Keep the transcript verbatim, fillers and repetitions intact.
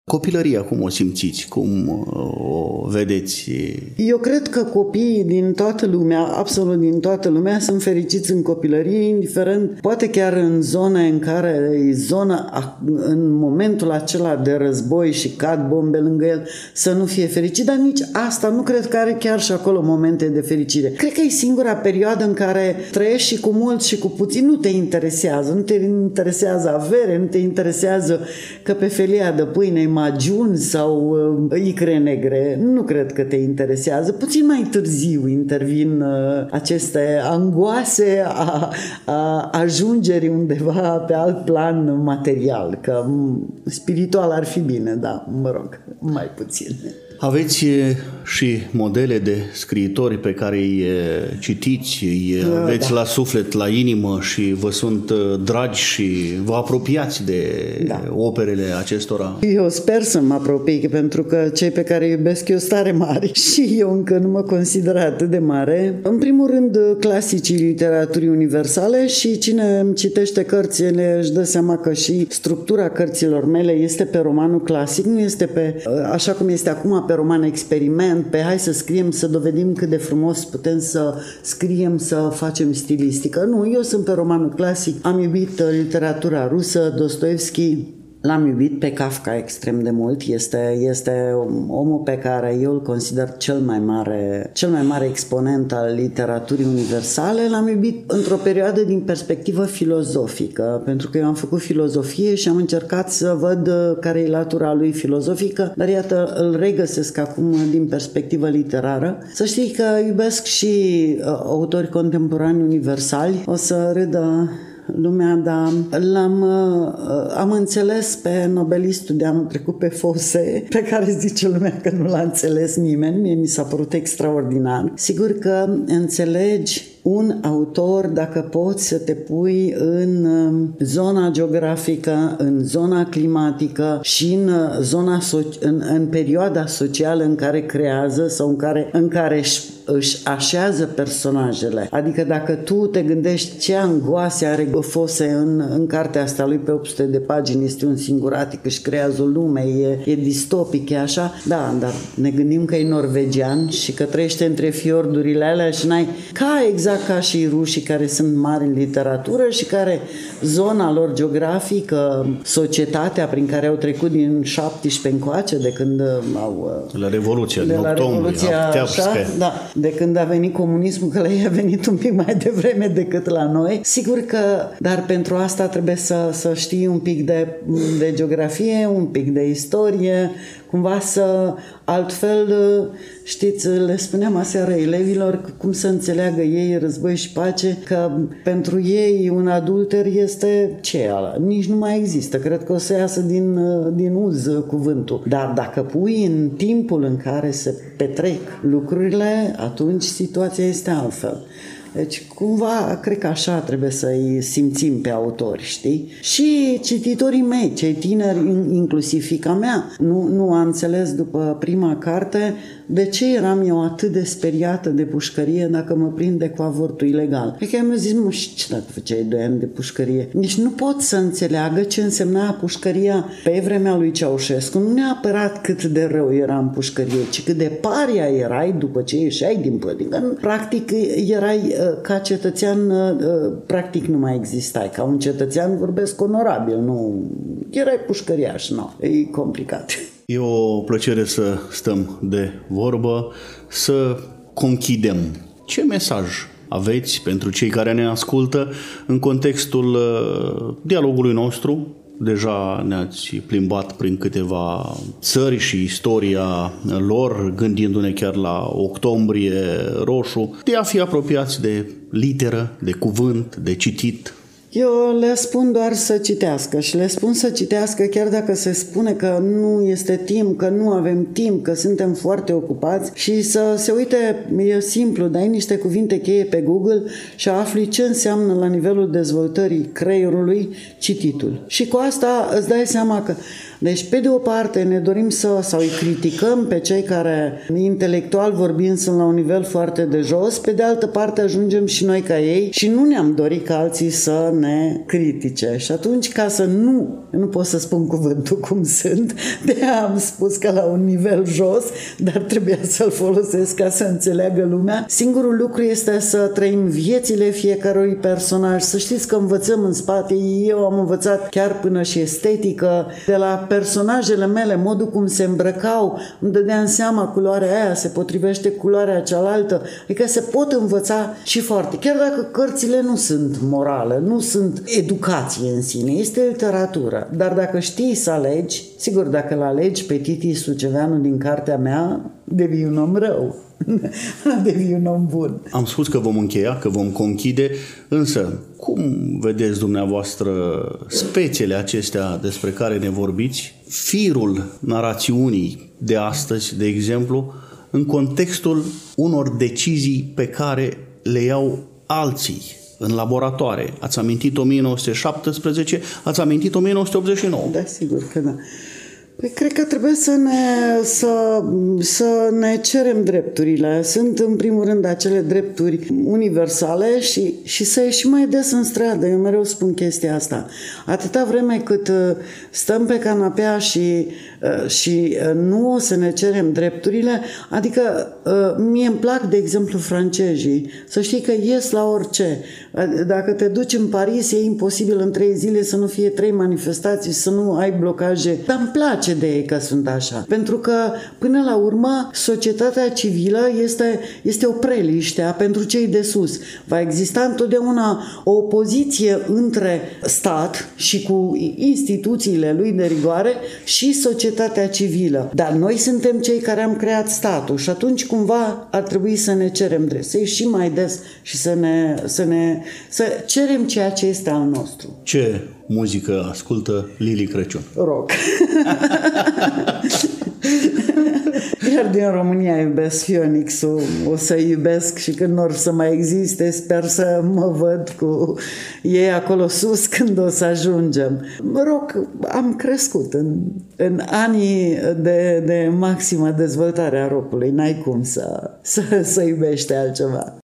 Copilăria, cum o simțiți? Cum o vedeți? Eu cred că copiii din toată lumea, absolut din toată lumea, sunt fericiți în copilărie, indiferent, poate chiar în zone în care e zona, în momentul acela de război și cad bombe lângă el, să nu fie fericit, dar nici asta nu cred că are chiar și acolo momente de fericire. Cred că e singura perioadă în care trăiești și cu mult și cu puțin, nu te interesează, nu te interesează avere, nu te interesează că pe felia de pâine magiuni sau uh, icre negre, nu cred că te interesează. Puțin mai târziu intervin uh, aceste angoase a, a ajungerii undeva pe alt plan material, că m- spiritual ar fi bine, da, mă rog, mai puțin. Aveți și modele de scriitori pe care îi citiți, îi aveți da. la suflet, la inimă și vă sunt dragi și vă apropiați de da. operele acestora? Eu sper să mă apropii, pentru că cei pe care îi iubesc eu sunt tare mari și eu încă nu mă consider atât de mare. În primul rând, clasicii literaturii universale, și cine îmi citește cărțile își dă seama că și structura cărților mele este pe romanul clasic, nu este pe, așa cum este acum, pe roman experiment, pe hai să scriem, să dovedim cât de frumos putem să scriem, să facem stilistică. Nu, eu sunt pe romanul clasic, am iubit literatura rusă, Dostoevski, l-am iubit pe Kafka extrem de mult, este, este omul pe care eu îl consider cel mai mare, cel mai mare exponent al literaturii universale. L-am iubit într-o perioadă din perspectivă filozofică, pentru că eu am făcut filozofie și am încercat să văd care e latura lui filozofică, dar iată, îl regăsesc acum din perspectivă literară. Să știi că iubesc și autori contemporani universali, o să râdă lumea, dar l-am am înțeles pe nobelistul de anul trecut, pe Fose, pe care zice lumea că nu l-a înțeles nimeni. Mie mi s-a părut extraordinar. Sigur că înțelegi un autor dacă poți să te pui în zona geografică, în zona climatică și în zona so- în, în perioada socială în care creează sau în care, în care își, își așează personajele. Adică dacă tu te gândești ce angoase are Fose în, în cartea asta lui pe opt sute de pagini, este un singuratic, își creează o lume, e, e distopic, e așa. Da, dar ne gândim că e norvegian și că trăiește între fiordurile alea și n-ai, ca exact ca și rușii care sunt mari în literatură și care zona lor geografică, societatea prin care au trecut din șaptesprezece încoace, de când au... La Revoluția, de din la octombrie, Revoluția, așa, da, de când a venit comunismul, că la ei a venit un pic mai devreme decât la noi. Sigur că, dar pentru asta trebuie să, să știi un pic de, de geografie, un pic de istorie, cumva să, altfel, știți, le spuneam aseară elevilor cum să înțeleagă ei război și pace, că pentru ei un adulter este ce ala? Nici nu mai există. Cred că o să iasă din, din uz cuvântul. Dar dacă pui în timpul în care se petrec lucrurile, atunci situația este altfel. Deci, cumva, cred că așa trebuie să-i simțim pe autori, știi? Și cititorii mei, cei tineri, inclusiv fiica mea, nu, nu a înțeles după prima carte de ce eram eu atât de speriată de pușcărie dacă mă prinde cu avortul ilegal. E că mi-a zis, mă, și ce dacă făceai doi ani de pușcărie? Nici nu pot să înțeleagă ce însemna pușcăria pe vremea lui Ceaușescu. Nu neapărat cât de rău era în pușcărie, ci cât de paria erai după ce ieșeai din pădincă. Practic, erai ca cetățean, practic nu mai existai. Ca un cetățean vorbesc onorabil, nu erai pușcăriaș, nu. E complicat. E o plăcere să stăm de vorbă, să conchidem. Ce mesaj aveți pentru cei care ne ascultă în contextul dialogului nostru? Deja ne-ați plimbat prin câteva țări și istoria lor, gândindu-ne chiar la Octombrie Roșu, de a fi apropiați de literă, de cuvânt, de citit. Eu le spun doar să citească și le spun să citească chiar dacă se spune că nu este timp, că nu avem timp, că suntem foarte ocupați, și să se uite, e simplu, dai niște cuvinte cheie pe Google și afli ce înseamnă la nivelul dezvoltării creierului cititul. Și cu asta îți dai seama că Deci, pe de o parte, ne dorim să, sau îi criticăm pe cei care, intelectual vorbind, sunt la un nivel foarte de jos, pe de altă parte ajungem și noi ca ei și nu ne-am dorit ca alții să ne critique. Și atunci, ca să nu, nu pot să spun cuvântul cum sunt, de-aia am spus că la un nivel jos, dar trebuia să-l folosesc ca să înțeleagă lumea, singurul lucru este să trăim viețile fiecărui personaj. Să știți că învățăm în spate, eu am învățat chiar până și estetică, de la personajele mele, modul cum se îmbrăcau, îmi dădeam seama culoarea aia se potrivește cu culoarea cealaltă, adică se pot învăța și foarte, chiar dacă cărțile nu sunt morale, nu sunt educație în sine, este literatură, dar dacă știi să alegi, sigur, dacă îl alegi pe Titi Suceveanu din cartea mea, devii un om rău. Devii un om bun. Am spus că vom încheia, că vom conchide, însă cum vedeți dumneavoastră spețele acestea despre care ne vorbiți, firul narațiunii de astăzi, de exemplu, în contextul unor decizii pe care le iau alții în laboratoare? Ați amintit o mie nouă sute șaptesprezece, ați amintit o mie nouă sute optzeci și nouă. Da, sigur că da. Păi cred că trebuie să ne, să, să ne cerem drepturile. Sunt în primul rând acele drepturi universale și, și să ieșim mai des în stradă. Eu mereu spun chestia asta. Atâta vreme cât stăm pe canapea și, și nu o să ne cerem drepturile, adică mie îmi plac, de exemplu, francezii. Să știi că ies la orice. Dacă te duci în Paris, e imposibil în trei zile să nu fie trei manifestații, să nu ai blocaje. Dar îmi place de ei că sunt așa. Pentru că, până la urmă, societatea civilă este, este o preliște pentru cei de sus. Va exista întotdeauna o opoziție între stat și cu instituțiile lui de rigoare și societatea civilă. Dar noi suntem cei care am creat statul și atunci cumva ar trebui să ne cerem drept, să ieșim mai des și să ne, să ne să cerem ceea ce este al nostru. Ce muzică ascultă Lili Crăciun? Rock. Iar din România iubesc Phoenix-ul, o să iubesc și când or să mai existe, sper să mă văd cu ei acolo sus când o să ajungem. Rock, am crescut în, în anii de, de maximă dezvoltare a rockului, n-ai cum să, să, să iubești altceva.